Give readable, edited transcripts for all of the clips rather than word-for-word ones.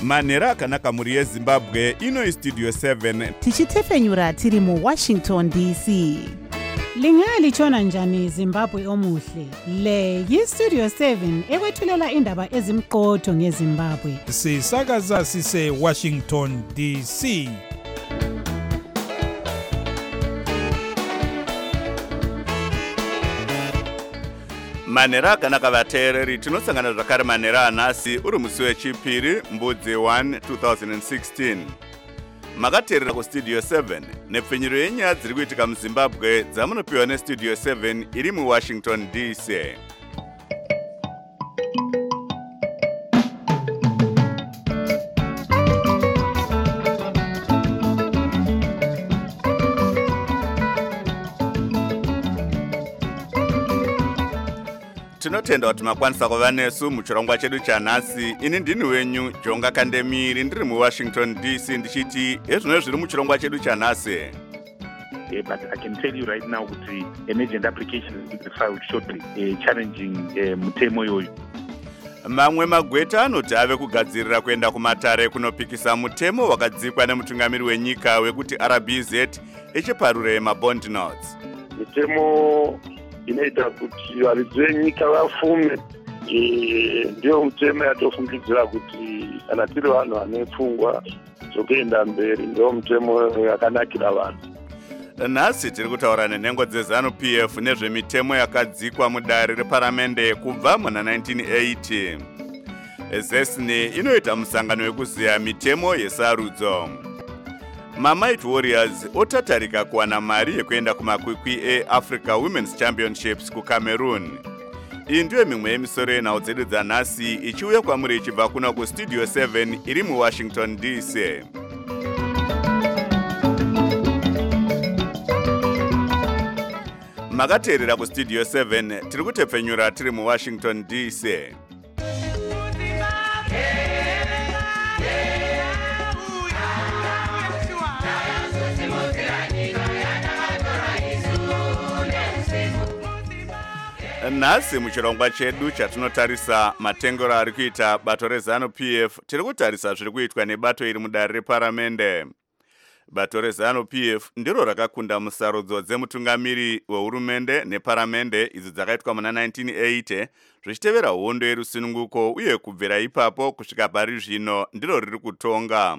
manhero akanaka mhuri yezimbabwe. Ino Studio 7 tichitefenyura tiri muWashington DC. Lingalitshona njani Zimbabwe omuhle? Le yiStudio 7 ekwethulela indaba ezimqotho ngeZimbabwe. Sisakaza sise Washington DC. manhero akanaka vateereri, tinosangana zvakare manhero anhasi uri musi wechipiri mbudzi 1 2016. Makateerera kuStudio 7 nepfenyuro yenyaya dziri kuitika muZimbabwe dzamunopiwa neStudio 7 iri muWashington DC. Tinotenda kuti makwanisa kuva nesu muchirongwa chedu chanhasi. Ini ndini wenyu Jonga Kandemiri ndiri muWashington DC ndichiti ezvino zviri muchirongwa chedu chanhasi. But I can tell you right now that emergent application will be filed shortly, challenging mutemo yoyo. Mamwe magweta anoti ave kugadzirira kuenda kumatare kunopikisa mutemo wakadzikwa nemutungamiri wenyika wekuti RBZ echiparure mabond notes. Mutemo inoita kuti varidzi venyika vafume, ndio mutemo yatofungidzira kuti kana tiri vanhu vane pfungwa dzokuenda mberi, ndio mutemo yakanakira vanhu. Nhasi tiri kutaura nenhengo dzeZANU-PF nezvemitemo yakadzikwa mudare reparamende kubva muna 1980. ZESNI inoita musangano wekuziya mitemo yesarudzo. Mamighty Warriors otatarika kuwana mari yekuenda kumakwikwi eAfrica Women's Championships kuCameroon. Iyi ndiyo mimwe yemisoro yenhau dzedu dzanhasi ichiuya kwamuri ichibva kuna kuStudio 7 iri muWashington DC. Makateerera kuStudio 7 tiri kutepfenyura tiri muWashington DC. Nhasi muchirongwa chedu chatinotarisa matengero ari kuita bato reZANU-PF, tiri kutarisa zviri kuitwa nebato iri mudare reparamende. Bato reZANU-PF ndiro rakakunda musarudzo dzemutungamiri wehurumende neparamende idzo dzakaitwa muna 1980 zvichitevera hondo yerusununguko, uye kubvira ipapo kusvika pari zvino ndiro riri kutonga.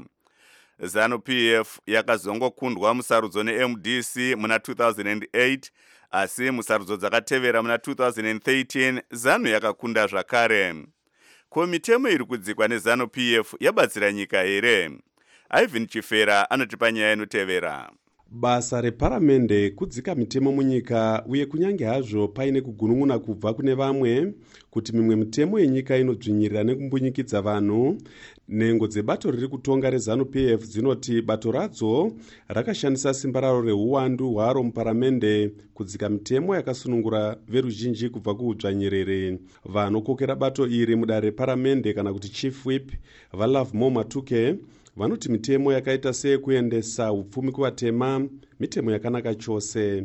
ZANU-PF yakazongokundwa musarudzo neMDC muna 2008, asi musarudzo dzakatevera muna 2013 ZANU yakakunda zvakare. Ko mitemo iri kudzikwa neZANU-PF yabatsira nyika here? Ivan Chifera anotipa nyaya inotevera. Basa reparamende kudzika mitemo munyika, uye kunyange hazvo paine kugunun'una kubva kune vamwe kuti mimwe mitemo yenyika inodzvinyirira nekumbunyikidza vanhu, nhengo dzebato riri kutonga reZANU-PF dzinoti bato radzo rakashandisa simba raro reuwandu hwaro muparamende kudzika mitemo yakasunungura veruzhinji kubva kuudzvanyiriri. Vanokokera bato iri mudare reparamende kana kuti Chief Whip vaLovemore Matuke vanoti mitemo yakaita seyekuendesa upfumi kuvatema mitemo yakanaka chose.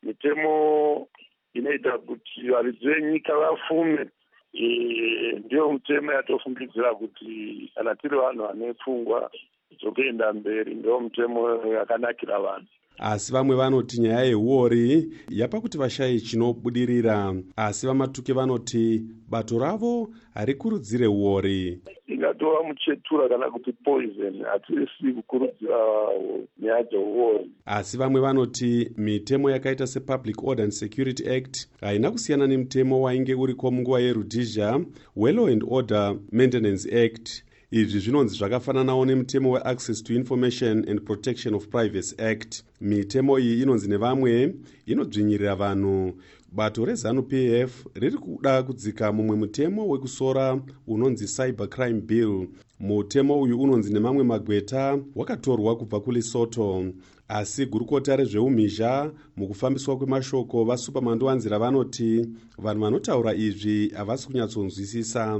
Mitemo inoita kuti varidzi venyika vafume, ndio mutemo yatofungidzira kuti kana tiri vanhu vane pfungwa dzokuenda mberi, ndio mutemo yakanakira vanhu. Asi vamwe vanoti nyaya yehuori yapa kuti vashayi chinobudirira, asi vaMatuke vanoti bato ravo harikurudzire huori. Ingatova muchetura kana kuti poison, hatisi kukurudzira nyaya dzehuori. Asi vamwe vanoti mitemo yakaita sePublic Order and Security Act haina kusiyana nemutemo wainge uriko munguva yeRhodesia weLaw and Order Maintenance Act. Izvi zvinonzi zvakafananawo nemutemo weAccess to Information and Protection of Privacy Act. Mitemo iyi inonzi nevamwe inodzvinyirira vanhu. Bato reZANU-PF riri kuda kudzika mumwe mutemo wekusora unonzi Cyber Crime Bill. Mutemo uyu unonzi nemamwe magweta wakatorwa kubva kuLesotho. Asi gurukota rezveumhizha mukufambiswa kwemashoko vaSupermandowanzira vanoti vanhu vanotaura izvi havasi kunyatsonzwisisa.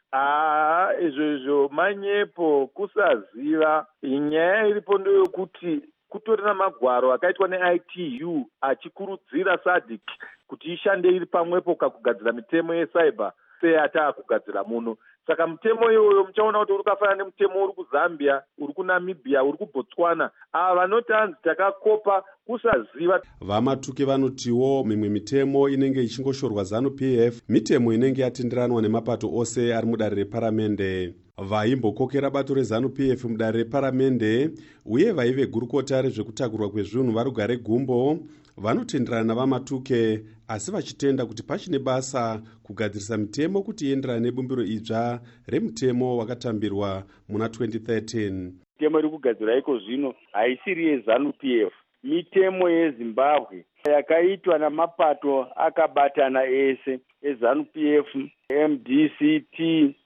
Izvo manyepo kusaziva. Nyaya iripo ndeyokuti kutori namagwaro akaitwa neITU achikurudzira SADC kuti ishande iri pamwepo kakugadzira mitemo yecyber seyata kugadzira muno. saka mutemo iyoyo muchaona kuti uri kafanana nemutemo uri kuZambia, uri kuNamibia, uri kuBotswana. Ava vanoti hanzi takakopa kusaziva. Vamatuke vanotiwo mimwe mitemo inenge ichingoshorwa ZANU-PF mitemo inenge yatenderanwa nemapato ose ari mudare reparamende. Vaimbokokera bato reZANU-PF mudare reparamende uye vaive gurukota rezvekutakurwa kwezvinhu varugare gumbo vanotenderana navamatuke, asi vachitenda kuti pachine basa kugadzirisa mitemo kuti ienderane nebumbiro idzva remutemo wakatambirwa muna 2013. Mitemo iri kugadzirwa iko zvino haisiri yeZANU-PF, mitemo yeZimbabwe yakaitwa namapato akabatana ese eZANU-PF, MDCT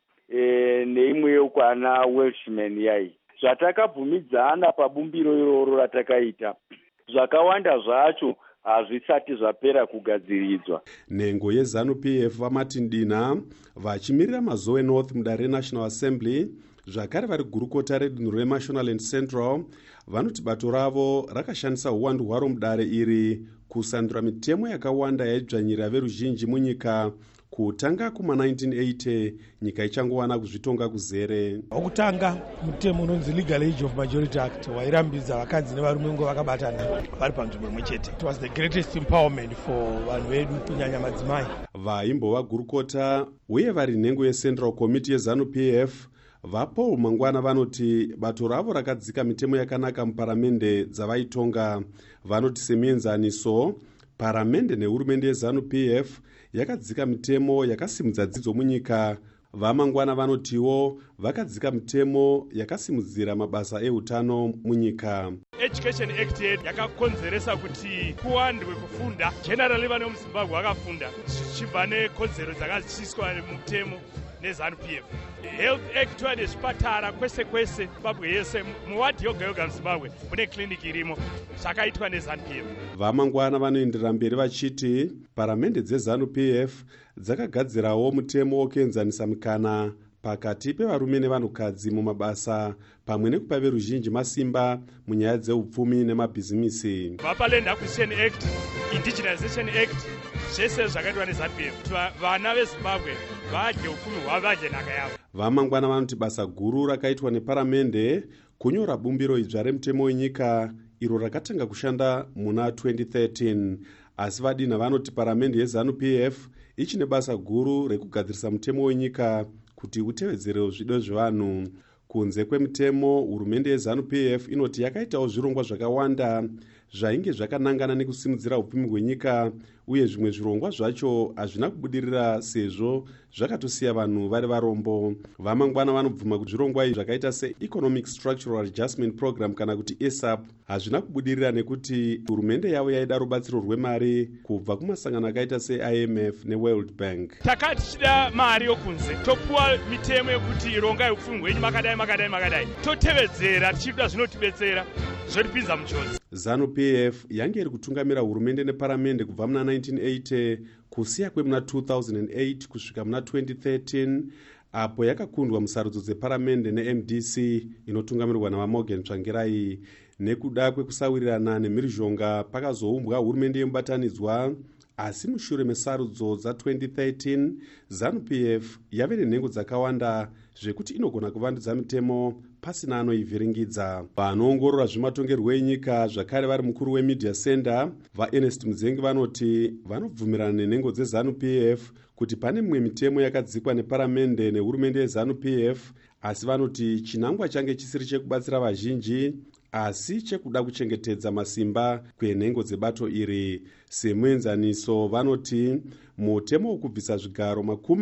neimweyo kwana Welshman yai. Zvatakabvumidzana pabumbiro iroro ratakaita, zvakawanda zvacho hazvisati zvapera kugadziridzwa. Nhengo yeZANU-PF vaMartin Dina vachimirira mazoe North mudare reNational Assembly zvakare vari gurukota redunhu reMashonaland Central vanoti bato ravo rakashandisa uwandu hwaro mudare iri kusandura mitemo yakawanda yaidzvanyira veruzhinji munyika kutanga kuma1980 nyika ichangowana kuzvitonga kuzere. Okutanga mutemo unonzi Legal Age of Majority Act wairambidza vakadzi nevarume ngo vakabatana vari panzvimbo imwe chete. It was the greatest empowerment for vanhu vedu kunyanya madzimai. Vaimbova gurukota uye vari nhengo yeCentral Committee yeZANU-PF vaPaul Mangwana vanoti bato ravo rakadzika mitemo yakanaka muparamende dzavaitonga. Vanoti semuenzaniso paramende nehurumende yeZANU-PF yakadzika mitemo yakasimudza dzidzo munyika. VaMangwana vanotiwo vakadzika mitemo yakasimudzira mabasa eutano munyika. Education Act yakakonzeresa kuti kuwandwe kufunda. Generally vane muZimbabwe vakafunda zvichibva nekodzero dzakaziswa mutemo neZANU-PF. Health Act wane zvipatara kwese kwese Zimbabwe yese, muwadhi yoga yoga muZimbabwe mune kliniki irimo, zvakaitwa neZANU-PF. VaMangwana vanoenderera mberi vachiti paramende dzeZANU-PF dzakagadzirawo mutemo wokuenzanisa mikana pakati pevarume nevanhukadzi mumabasa pamwe nekupa veruzhinji masimba munyaya dzeupfumi nemabhizimisi. VapaLand Acquisition Act, Indigenization Act, zvese zvakaitwa neZANU-PF. Vana veZimbabwe vadye upfumi hwavo, vadye nhaka yavo. VaMangwana vanoti basa guru rakaitwa neparamende kunyora bumbiro idzva remutemo wenyika iro rakatanga kushanda muna 2013, asi vadina vanoti paramende yeZANU-PF ichine basa guru rekugadzirisa mutemo wenyika kuti utevedzere zvido zvevanhu. Kunze kwemutemo, hurumende yeZANU-PF inoti yakaitawo zvirongwa zvakawanda zvainge zvakanangana nekusimudzira upfumi hwenyika, uye zvimwe zvirongwa zvacho hazvina kubudirira sezvo zvakatosiya vanhu vari varombo. VaMangwana vanobvuma kuti zvirongwa izvi zvakaita seEconomic Structural Adjustment Program kana kuti ESAP hazvina kubudirira nekuti hurumende yavo yaida rubatsiro rwemari kubva kumasangano akaita seIMF neWorld Bank. Takati tichida mari yokunze, topuwa mitemo yekuti rongai upfumi hwenyu makadai, totevedzera tichida zvinotibetsera, zvotipinza muchodzi. ZANU-PF yange iri kutungamira hurumende neparamende kubva muna 1980 kusiya kwemuna 2008 kusvika muna 2013 apo yakakundwa musarudzo dzeparamende neMDC inotungamirwa navaMorgan Tsvangirai. Nekuda kwekusawirirana nemhirizhonga pakazoumbwa hurumende yemubatanidzwa, asi mushure mesarudzo dza2013 ZANU-PF yave nenhengo dzakawanda zvekuti inogona kuvandudza mitemo pasina anoivhiringidza. Vanoongorora zvematongerwo enyika zvakare vari mukuru weMedia Center vaErnest Mudzengi vanoti vanobvumirana nenhengo dzeZANU-PF kuti pane mimwe mitemo yakadzikwa neparamende nehurumende yeZANU-PF, asi vanoti chinangwa change chisiri chekubatsira vazhinji asi chekuda kuchengetedza masimba kwenhengo dzebato iri. Semuenzaniso vanoti mutemo wokubvisa zvigaro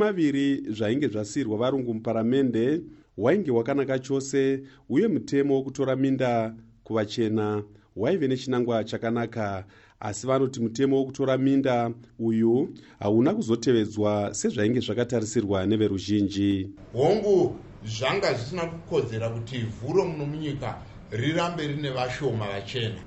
20 zvainge zvasiyirwa varungu muparamende wainge wakanaka chose, uye mutemo wokutora minda kuvachena waive nechinangwa chakanaka, asi vanoti mutemo wokutora minda uyu hauna kuzotevedzwa sezvainge zvakatarisirwa neveruzhinji. Hongu zvanga zvisina kukodzera kuti vhuro muno munyika rirambe rine vashoma vachena,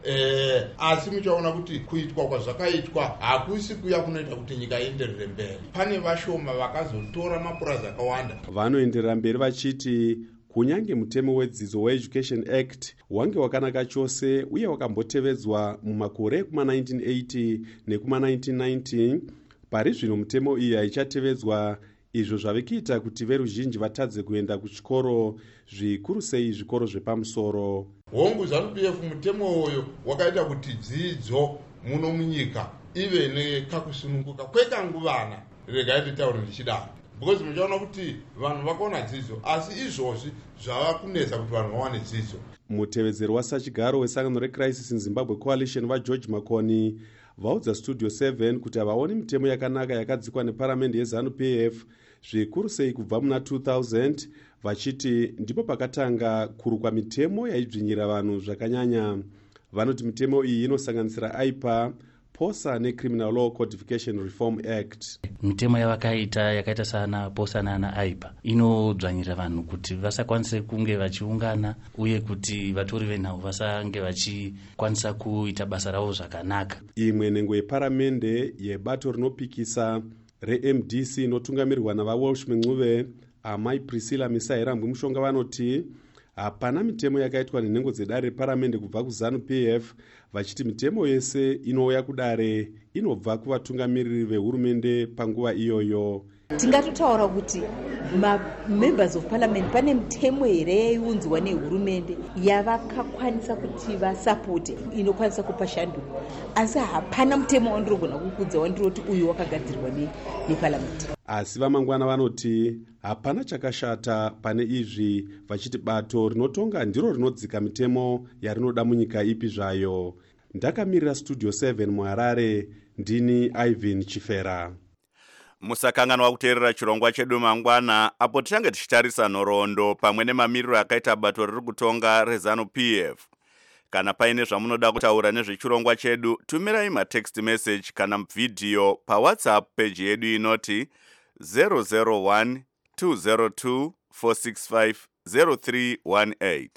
asi muchaona kuti kuitwa kwazvakaitwa hakusi kuya kunoita kuti nyika ienderere mberi. Pane vashoma vakazotora mapurazi akawanda. Vanoenderera mberi vachiti kunyange mutemo wedzidzo weEducation Act wange wakanaka chose uye wakambotevedzwa mumakore ekuma1980 nekuma1990, pari zvino mutemo iyi haichatevedzwa izvo zvave kuita kuti veruzhinji vatadze kuenda kuchikoro, zvikuru sei zvikoro zvepamusoro. hongu ZANU-PF mutemo uyo wakaita kuti dzidzo muno munyika ive nekakusununguka kwekanguvana. Regai nditaure ndichidaro because muchaona kuti vanhu vakaona dzidzo, asi izvozvi zvava kunetsa kuti vanhu vawane dzidzo. Mutevedzeri wasachigaro wesangano reCrisis in Zimbabwe Coalition vaGeorge Makoni vaudza Studio 7 kuti havaoni mitemo yakanaka yakadzikwa neparamende yeZANU-PF, zvikuru sei kubva muna 2000, vachiti ndipo pakatanga kurukwa mitemo yaidzvinyira vanhu zvakanyanya. Vanoti mitemo iyi inosanganisira AIPA, POSA neCriminal Law Codification Reform Act. Mitemo yakaita sana POSA nana AIPA inodzvanyira vanhu kuti vasakwanise kunge vachiungana uye kuti vatori venhau vasange vachikwanisa kuita basa ravo zvakanaka. Imwe nhengo yeparamende yebato rinopikisa reMDC inotungamirwa navaWalsh Mencuve, amai Priscilla Misairambwi Mushonga vanoti hapana mitemo yakaitwa nenhengo dzedare reparamende kubva kuZANU-PF, vachiti mitemo yese inouya kudare inobva kuvatungamiriri vehurumende panguva iyoyo. Tingatotaura kuti members of parliament pane mitemo here yaiunzwa nehurumende yavakakwanisa kuti vasapote inokwanisa kupa shanduko, asi hapana mutemo wandirogona kukudza wandiroti uyu wakagadzirwa neparliament. Asi vamangwana vanoti hapana chakashata pane izvi, vachiti bato rinotonga ndiro rinodzika mitemo yarinoda munyika ipi zvayo. Ndakamirira Studio 7 muHarare, ndini Ivan Chifera. Musakanganwa kuteerera chirongwa chedu mangwana, apo tichange tichitarisa nhoroondo pamwe nemamiriro akaita bato riri kutonga reZANU-PF. Kana paine zvamunoda kutaura nezvechirongwa chedu, tumirai matext message kana video paWhatsApp page yedu inoti 001 202 465 0318.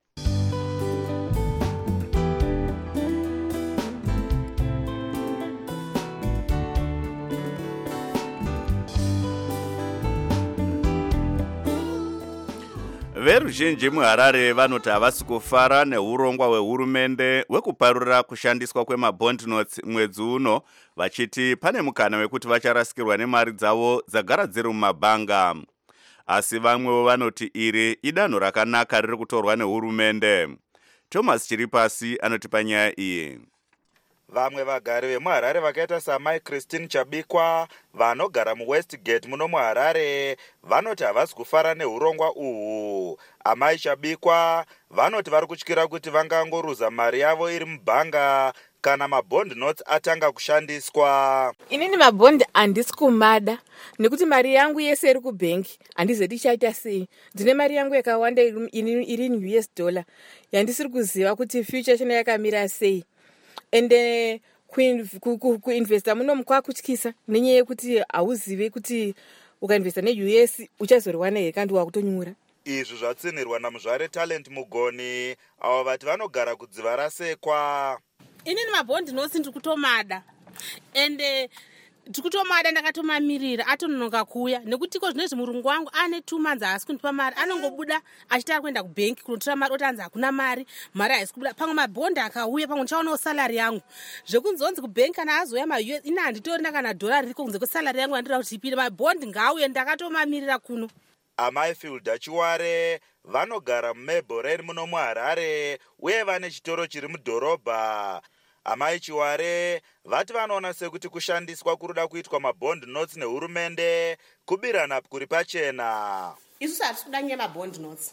Veruzhinji muHarare vanoti havasi kufara neurongwa hwehurumende hwekuparura kushandiswa kwemabond notes mwedzi uno, vachiti pane mukana wekuti vacharasikirwa nemari dzavo dzagara dziri mumabhanga. Asi vamwewo vanoti iri idanho rakanaka riri kutorwa nehurumende. Thomas Chiripasi anotipa nyaya iyi. Vamwe vagari vemuHarare vakaita samai Christine Chabikwa vanogara muWestgate muno muHarare vanoti havasi kufara neurongwa uhu. Amai Chabikwa vanoti vari kutyira kuti vangangoruza mari yavo iri mubhanga kana mabond notes atanga kushandiswa. Inini mabond handisi kumada nekuti mari yangu yese iri kubhengi handizeti ichaita sei. Ndine mari yangu yakawanda iri in US dollar yandisiri kuziva kuti future chino yakamira sei. Ende kuinvesta muno kwakutyisa nenyaya yekuti hauzive kuti ukainvesta neUS uchazoriwana here kandi wakutonyura. Izvi zvatsinirwa namuzvare Talent Mugoni avo vati vanogara kudziva rasekwa. Inini mabond notes ndiri kutomada ende ndikutomada ndakatomamirira atononoka kuuya nekuti ko zvinezvi murungu wangu ane 2 months haasi kundipa mari, anongobuda achitara kuenda kubhenki kunotora mari otanzi hakuna mari haisi kubuda. Pamwe mabhondi akauya pamwe ndichaonawo salari yangu zvekunzonzi kubhenki kana azoya maUS ina handitorina kana dhora ririko kunze kwesalari yangu yandira kuti ipinde. Mabhondi ngauye ndakatomamirira kuno. Amai Fielda Chiware vanogara muMablelane muno muHarare uye vane chitoro chiri mudhorobha. Amai Chiware vati vanoona sekuti kushandiswa kuruda kuitwa mabond notes nehurumende kubirana kuri pachena. Isusu hatisi kudanya mabond notes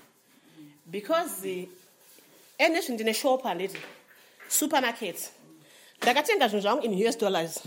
because enezvi ndine shop handiti supermarket ndakatenga zvinhu zvangu in US dollars.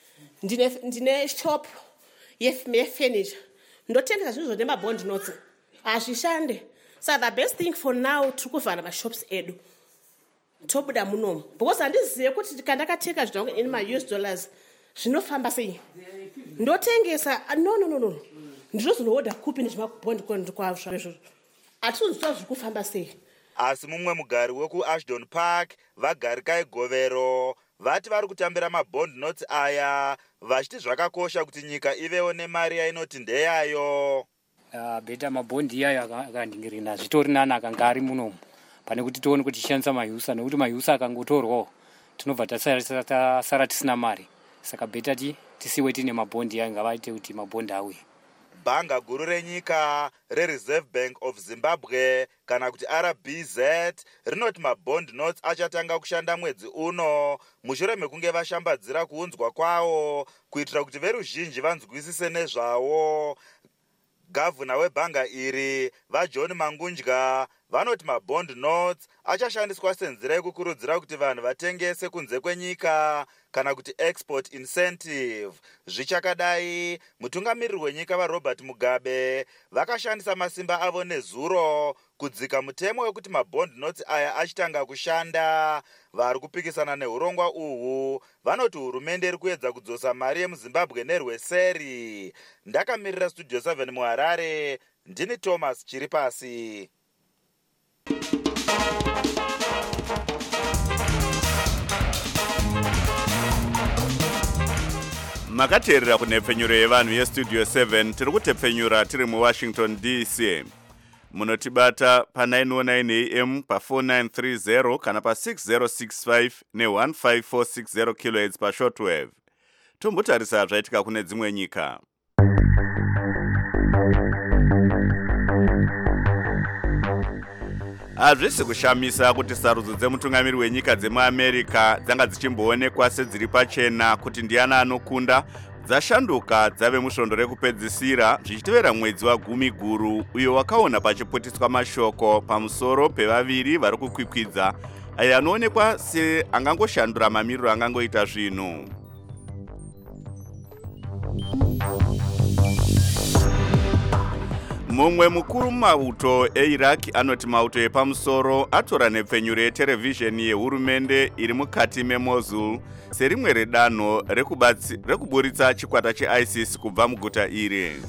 Ndine shop yefurniture ndotengesa zvinhu zvine mabond notes hazvishande. So the best thing for now tiri kuvhara mashops edu tobuda munomu because handizive kuti kandakatenga zvinhu in my US dollars zvinofamba sei. Ndotengesa no ndizvo zvinoodha kupi nezvemabond kwazvo hatizoziva zviri kufamba sei. Asi mumwe mugari wekuAshdown Park vagari Kaigovero vati vari kutambira mabond notes aya vachiti zvakakosha kuti nyika ivewo nemari yainoti ndeyayo. Beta mabhondi iyayo akandingirina zvitori nani akanga ari munomu pane kuti tione kuti tishandisa mayusa nekuti mayusa akangotorwawo tinobva tasara tisina mari. Saka beta tisiwe tine mabhondi aya ngavaite kuti mabhondi auye. Bhanga guru renyika reReserve Bank of Zimbabwe kana kuti RBZ rinoti mabond notes achatanga kushanda mwedzi uno mushure mekunge vashambadzira kuunzwa kwawo kuitira kuti veruzhinji vanzwisise nezvawo. Gavana webhanga iri vaJohn Mangunja vanoti mabond notes achashandiswa senzira yekukurudzira kuti vanhu vatengese kunze kwenyika kana kuti export incentive. Zvichakadai, mutungamiriri wenyika vaRobert Mugabe vakashandisa masimba avo nezuro kudzika mutemo wekuti mabond notes aya achitanga kushanda. Vari kupikisana neurongwa uhu vanoti hurumende iri kuedza kudzosa mari yemuZimbabwe nerweseri. Ndakamirira Studio 7 muHarare, ndini Thomas Chiripasi. Makateerera kunhepfenyuro yevanhu yestudio 7 tiri kutepfenyura tiri muWashington DC. Munotibata pa909 AM pa4930 kana pa6065 ne15460 kHz pashortwave. Tombotarisa zvaitika kune dzimwe nyika. Hazvisi kushamisa kuti sarudzo dzemutungamiri wenyika dzemuAmerica dzanga dzichimboonekwa sedziri pachena kuti ndiani anokunda dzashanduka dzave musvondo rekupedzisira zvichitevera mwedzi wa10 guru uyo wakaona pachiputiswa mashoko pamusoro pevaviri vari kukwikwidza ayo anoonekwa seangangoshandura mamiriro angangoita zvinhu. Mumwe mukuru mauto eIraq anoti mauto epamusoro atora nhepfenyuro yeterevhizheni yehurumende iri mukati meMosul serimwe redanho rekuburitsa chikwata cheISIS kubva muguta iri.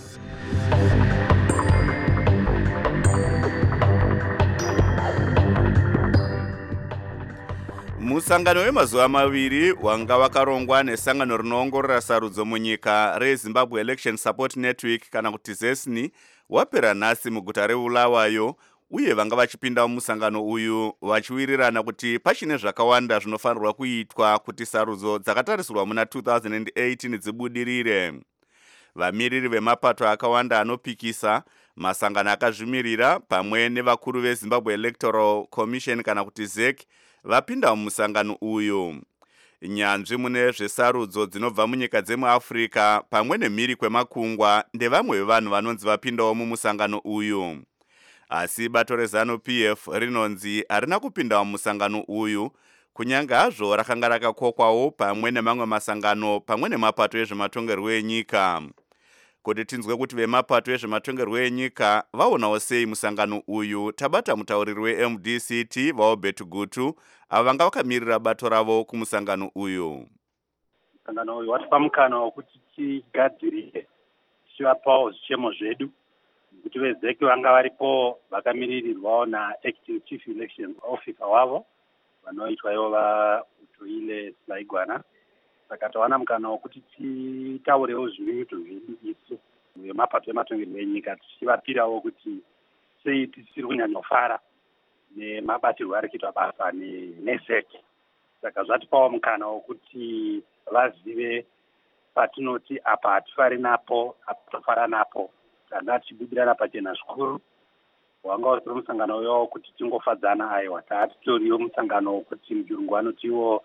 Musangano wemazuva maviri wanga wakarongwa nesangano rinoongorora sarudzo munyika reZimbabwe Election Support Network kana kuti ZESNI wapera nhasi muguta reBulawayo, uye vanga vachipinda mumusangano uyu vachiwirirana kuti pachine zvakawanda zvinofanirwa kuitwa kuti sarudzo dzakatarisirwa muna 2018 dzibudirire. Vamiriri vemapato akawanda anopikisa, masangano akazvimirira pamwe nevakuru veZimbabwe Electoral Commission kana kuti ZEC vapinda mumusangano uyu. Nyanzvi mune zvesarudzo dzinobva munyika dzemuAfrica pamwe nemhiri kwemakungwa ndevamwe vevanhu vanonzi vapindawo mumusangano uyu. Asi bato reZANU-PF rinonzi harina kupindawo mumusangano uyu, kunyange hazvo rakanga rakakokwawo pamwe nemamwe masangano pamwe nemapato ezvematongerwo enyika. Kuti tinzwe kuti vemapato ezvematongerwo enyika vaonawo sei musangano uyu, tabata mutauriri weMDCT vaObert Gutu avo vanga vakamirira bato ravo kumusangano uyu. Musangano uyu watipa mukana wekuti tigadzirire tichivapawo zvichemo zvedu, kuti veZEC vanga varipo vakamiririrwawo naActing Chief Election Officer wavo vanoitwa ivo vaUtoile Selaigwana. Saka tawana mukana wekuti titaurewo zvinyuto zvedu isu vemapato ematongerwo enyika tichivapirawo kuti sei tisiri kunyanyofara nemabatirwo ari kuitwa basa neZEC. Saka zvatipawo mukana wekuti vazive patinoti apa hatifari napo, apa tofara napo. Tanga tichibudirana pachena zvikuru. Wanga uri musangano uyo kuti tingofadzana aiwa. Taatitoriwo musangano wekuti mujurungu anotiwo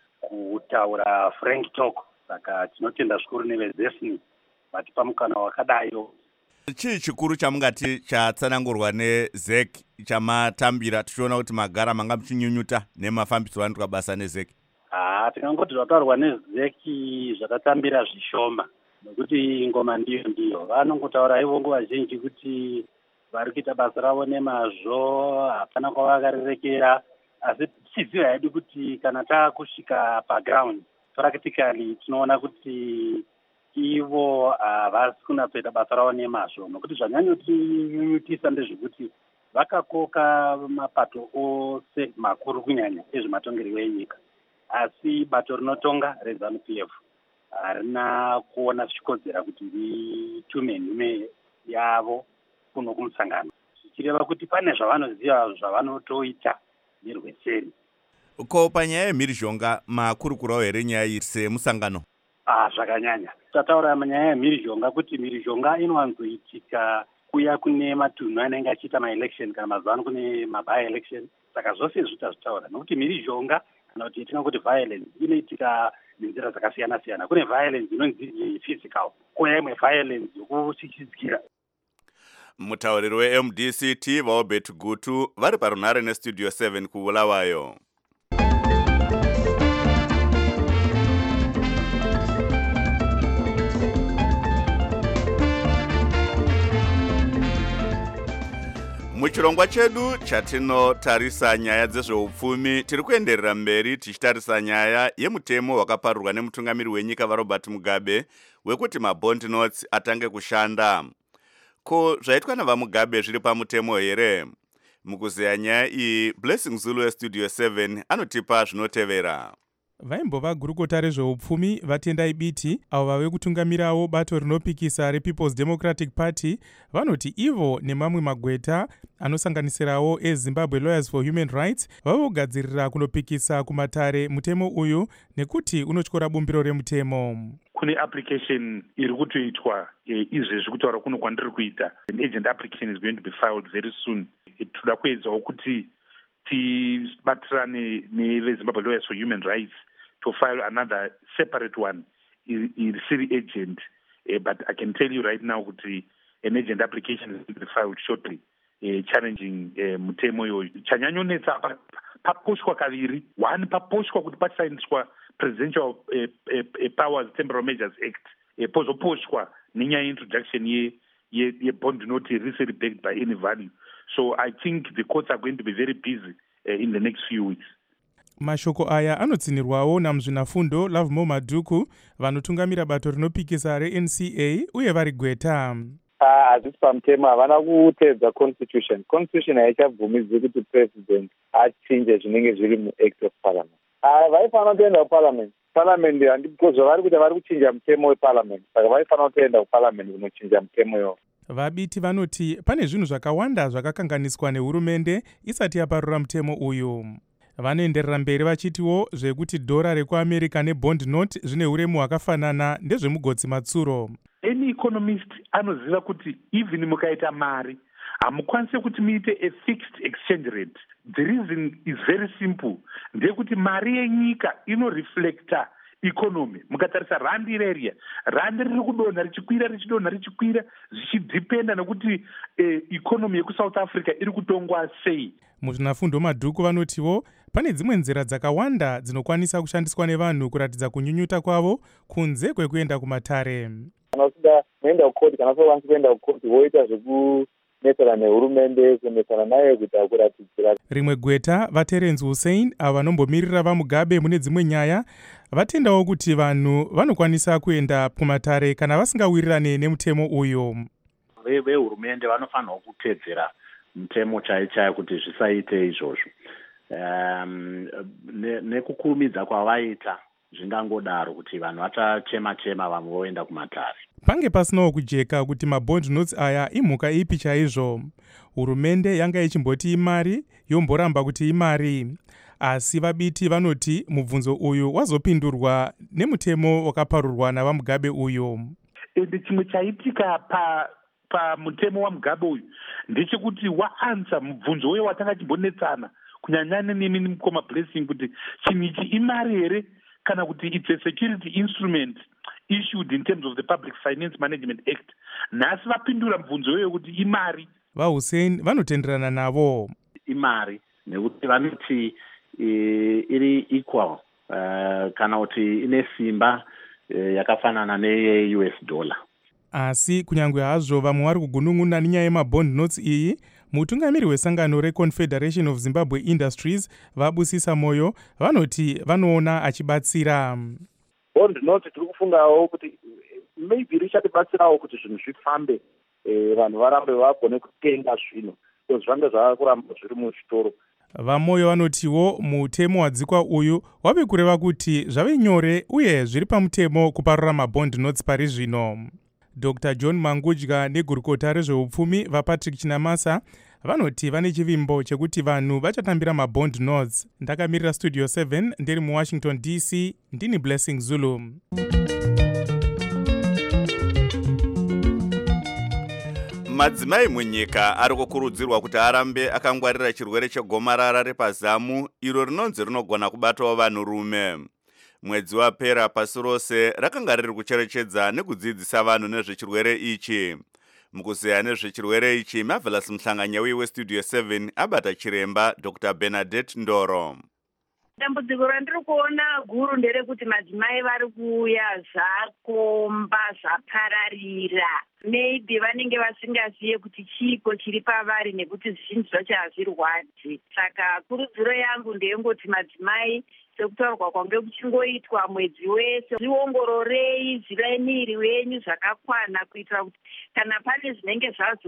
kutaura frank talk. Saka tinotenda zvikuru neveZESNI vatipa mukana wakadayo. Chii chikuru chamungati chatsanangurwa neZEC chamatambira tichiona kuti magara manga muchinyunyuta nemafambidziro anoitwa basa neZEC? Tikangoti zvataurwa neZEC zvakatambira zvishoma, nokuti ngoma ndiyo vanongotaura ivo nguva zhinji kuti vari kuita basa ravo nemazvo, hapana kwavakarerekera. Asi tichiziva hedu kuti kana taakusvika paground practically tinoona kuti ivo havasi kunatsoita basa ravo nemazvo, nokuti zvanyanyotinyunyutisa ndezvekuti vakakoka mapato ose makuru kunyanya ezvematongerwo enyika, asi bato rinotonga reZANU-PF harina kuona zvichikodzera kuti ritume nhume yavo kuno kumusangano, zvichireva kuti pane zvavanoziva zvavanotoita nerweseri. Ko panyaya yemhirizhonga makurukurawo here nyaya iyi semusangano? zvakanyanya. Tataura manyaya yemhirizhonga kuti mhirizhonga inowanzoitika kuya kune matunhu anenge achiita maelection kana mazuva ano kune maby-election. Saka zvose izvi tazvitaura nokuti mhirizhonga kana kuti tingakuti violence inoitika nenzira dzakasiyana-siyana. Kune violence inonzi physical, kuya imwe violence yokuchichidzira. Mutauriri weMDCT vaObert Gutu vari parunhare nestudio 7 kuBulawayo. Muchirongwa chedu chatinotarisa nyaya dzezveupfumi tiri kuenderera mberi tichitarisa nyaya yemutemo wakaparurwa nemutungamiri wenyika vaRobert Mugabe wekuti mabond notes atange kushanda. Ko zvaitwa navaMugabe zviri pamutemo here? Mukuzeya nyaya iyi Blessing Zulu westudio 7 anotipa zvinotevera. Vaimbova gurukota rezveupfumi vatendai biti avo vave kutungamirawo bato rinopikisa rePeople's Democratic Party vanoti ivo nemamwe magweta anosanganisirawo eZimbabwe Lawyers for Human Rights vavogadzirira kunopikisa kumatare mutemo uyu nekuti unotyora bumbiro remutemo. Kune application iri kutoitwa izvezvi kutaura kuno kwandiri kuita. An agent application is going to be filed very soon. Toda kuedzawo kuti tibatirane neveZimbabwe Lawyers for Human Rights to file another separate one, Siri agent. But I can tell you right now that an agent application is going to be filed shortly, challenging mutemo yoyo. Chanyanyonetsa paposhwa kaviri. One paposhwa kuti pasainiswa Presidential Powers Temporal Measures Act. Pozoposhwa nenyaya introduction ye bond note recently backed by any value. So I think the courts are going to be very busy in the next few weeks. Mashoko aya anotsinirwawo namuzvinafundo Lovemore Madhuku vanotungamira bato rinopikisa reNCA uye vari gweta. Hazvisi pamutemo, havana kutedza constitution. Constitution haichabvumidzi kuti president achinje zvinenge zviri muAct of Parliament. Vaifanira kuenda kuparliament. Parliament because zvavari kuita vari kuchinja mutemo weparliament. Saka vaifanira kuenda kuparliament kunochinja mutemo iwowo. Vabiti vanoti pane zvinhu zvakawanda zvakakanganiswa nehurumende isati yaparura mutemo uyu. Vanoenderera mberi vachitiwo zvekuti dhora rekuAmerica nebond note zvine uremu hwakafanana ndezvemugotsi matsuro. Any economist anoziva kuti even mukaita mari hamukwanisi kuti muite a fixed exchange rate. The reason is very simple. Ndekuti mari yenyika inoreflecta economy. Mukatarisa rand ireria, rand riri kudonha richikwira zvichidhipenda nekuti economy yekuSouth Africa iri kutongwa sei. Muzvinafundo Madhuku vanotiwo pane dzimwe nzira dzakawanda dzinokwanisa kushandiswa nevanhu kuratidza kunyunyuta kwavo kunze kwekuenda kumatare. Kana usida kuenda kukoti, kana usingakwanisi kuenda kukoti voita zvekunetsana nehurumende, kunetsana nayo kuita kuratidzira. Rimwe gweta vaTerence Hussein avo vanombomirira vaMugabe mune dzimwe nyaya vatendawo kuti vanhu vanokwanisa kuenda kumatare kana vasingawirirane nemutemo uyu. Vehurumende vanofanira kutedzera mutemo chaiyo kuti zvisaite izvozvo. Nekukurumidza kwavaita zvingangodaro kuti vanhu vachachema vamwe voenda kumatare. Pange pasinawo kujeka kuti mabond notes aya imhuka ipi chaizvo. Hurumende yanga ichimboti imari yomboramba kuti imari. Asi vabiti vanoti mubvunzo uyu wazopindurwa nemutemo wakaparurwa navaMugabe uyu. Chimwe chaitika pamutemo waMugabe uyu ndechekuti waansa mubvunzo uye watanga chimbonetsana kunyanyanya nemi mukoma Blessing kuti chinhu ichi imari here kana kuti it's a security instrument issued in terms of the Public Finance Management Act. Nhasi vapindura mubvunzo uyo kuti imari. VaHussein vanotenderana navo. Imari nekuti vanoti iri equal kana kuti ine simba yakafanana neye-US dollar. Asi kunyange hazvo vamwe vari kugunun'una nenyaya yemabond notes iyi, mutungamiri wesangano reConfederation of Zimbabwe Industries Vabusisa Moyo vanoti vanoona achibatsira. Bond notes tiri kufungawo kuti maybe richatibatsirawo kuti zvinhu zvifambe, vanhu varambe vagone kutenga zvinhu zvanga zvakuramba zviri muzvitoro. VaMoyo vanotiwo mutemo wadzikwa uyu wave kureva kuti zvave nyore uye zviri pamutemo kuparura mabond notes pari zvino. Dr. John Mangudya negurukota rezveupfumi vaPatrick Chinamasa vanoti vane chivimbo chekuti vanhu vachatambira mabond nods. Ndakamirira Studio 7 ndiri muWashington DC, ndini Blessing Zulu. Madzimai munyika ari kukurudzirwa kuti arambe akangwarira chirwere chegomarara repazamu iro rinonzi rinogona kubatawo vanhurume. Mwedzi wapera pasi rose rakanga riri kucherechedza nekudzidzisa vanhu nezvechirwere ichi. Mukuzeya nezvechirwere ichi, Marvelous Mhlanganyauyi weStudio 7 abata chiremba Dr. Bernadette Ndoro. Dambudziko randiri kuona guru nderekuti madzimai vari kuuya zvakomba zvapararira. Maybe vanenge vasingaziye kuti chiiko chiri pavari nekuti zvizhinji zvacho hazvirwadzi. Saka kurudziro yangu ndeyengoti madzimai sekutaurwa kwange kuchingoitwa mwedzi wese, zviongororei zivai miri wenyu zvakakwana kuitira kuti kana pane zvinenge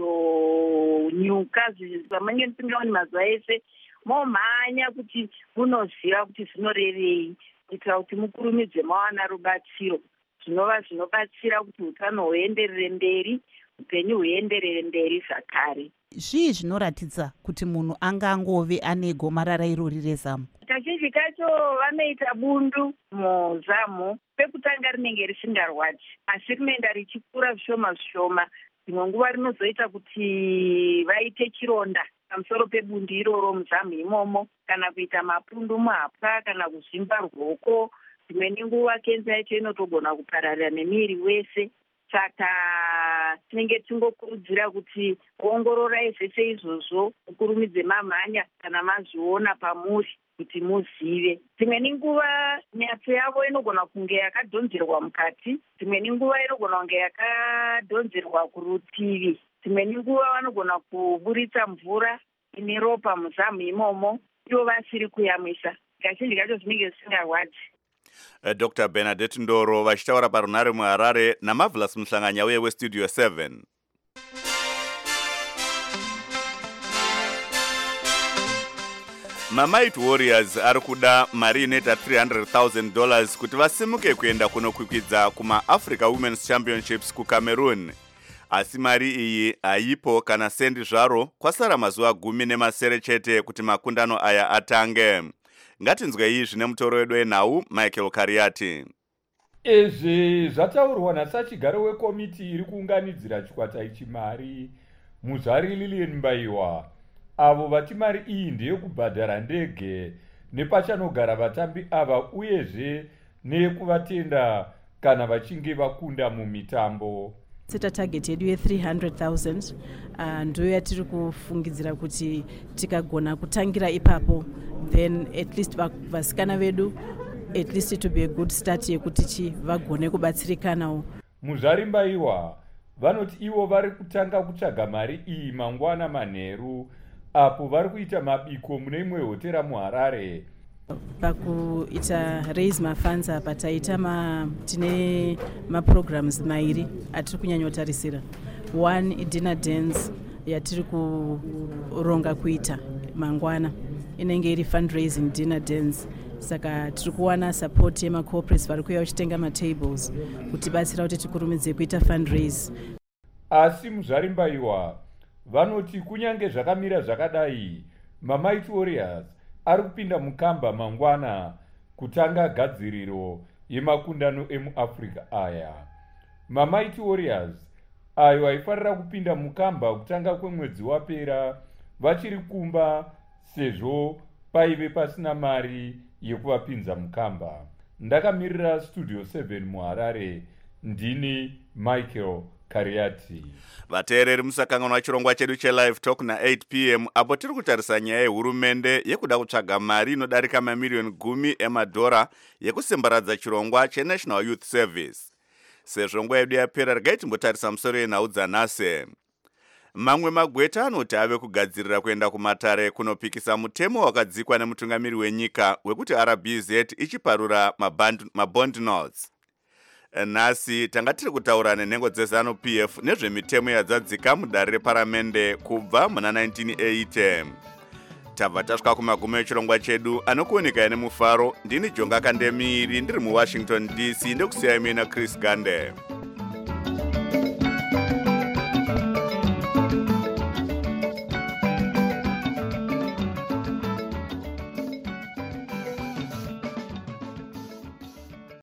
zvazonyuka zvamange musingaoni mazuva ese momhanya kuti munoziva kuti zvinorevei kuitira kuti mukurumidze mawana rubatsiro zvinova zvinobatsira kuti utano huenderere mberi, upenyu huenderere mberi zvakare. Zvii zvinoratidza kuti munhu angangove ane gomarara irori rezamu? Kazhinji kacho vanoita bundu muzamu, pekutanga rinenge risingarwadzi asi rinoenda richikura zvishoma zvishoma. Dzimwe nguva rinozoita kuti vaite chironda pamusoro pebundu iroro muzamu imomo, kana kuita mapundu muhapwa kana kuzvimba ruoko. Dzimwe nguva kenza yacho inotogona kupararira nemiri wese. Saka tinenge tingokurudzira kuti kuongororai zvese izvozvo, mukurumidze mamhanya kana mazviona pamuri kuti muzive. Dzimwe nguva nyatso yavo inogona kunge yakadhonzerwa mukati, dzimwe nguva inogona kunge yakadhonzerwa kurutivi, dzimwe nguva vanogona kuburitsa mvura ine ropa muzamu imomo ivo vasiri kuyamwisa. Kazhinji kacho zvinenge zvisingarwadzi. Dr. Bernadette Ndoro vachitaura parunare muHarare naMarvelous Mhlanganyauyi weStudio 7. Mighty Warriors ari kuda mari inoita $300,000 kuti vasimuke kuenda kunokwikwidza kuma-Africa Women's Championships kuCameroon. Asi mari iyi haipo kana sendi zvaro, kwasara mazuva 10 chete kuti makundano aya atange. Ngatinzwe izvi nemutoro wedu enhau Michael Kariati. Izvi zvataurwa nasachigaro wekomiti iri kuunganidzira chikwata ichi mari, Muzvari Lilian Mbaiwa. Avo vati mari iyi ndeyekubhadhara ndege nepachanogara vatambi ava uyezve neyekuvatenda kana vachinge vakunda mumitambo. Seta target yedu ye$300,000 ndo yatiri kufungidzira kuti tikagona kutangira ipapo, then at least vasikana vedu at least it will be a good start yekuti vagone kubatsirikanawo. Muzvari Mbaiwa vanoti ivo vari kutanga kutsvaga mari iyi mangwana manheru apo vari kuita mabiko mune imwe hotera muHarare. Pakuita raise mafunds apa tine maprograms mairi atiri kunyanyotarisira. One dinner dance yatiri kuronga kuita mangwana, inenge iri fundraising dinner dance. Saka tiri kuwana support yemacorporates vari kuuya vachitenga matables kuti batsira kuti tikurumidze kuita fundraise. Asi Muzvari Mbaiwa vanoti kunyange zvakamira zvakadai, Mighty Warriors ari kupinda mukamba mangwana kutanga gadziriro yemakundano emuAfrica aya. Mighty Warriors ayo aifarira kupinda mukamba kutanga kwemwedzi wapera vachiri kumba sezvo paive pasina mari yekuvapinza mukamba. Ndakamirira Studio 7 muHarare, ndini Michael Kariati. Vateereri musakanganwa chirongwa chedu chelive talk na8 p.m. apo tiri kutarisa nyaya yehurumende yekuda kutsvaga mari inodarika mamiliyoni 10 emadhora yekusembaradza chirongwa cheNational Youth Service. Sezvo nguva yedu yapera, regai timbotarisa musoro yenhau dzanhasi. Mamwe magweta anoti ave kugadzirira kuenda kumatare kunopikisa mutemo wakadzikwa nemutungamiri wenyika wekuti RBZ ichiparura mabond notes. Nhasi tanga tiri kutaura nenhengo dzeZANU-PF nezvemitemo yadzadzika mudare reparamende kubva muna 1980. Tabva tasvika kumagumo echirongwa chedu, anokuoneka nemufaro. Ndini Jonga Kandemiri ndiri muWashington DC, ndekusiyai mina Chris Gande.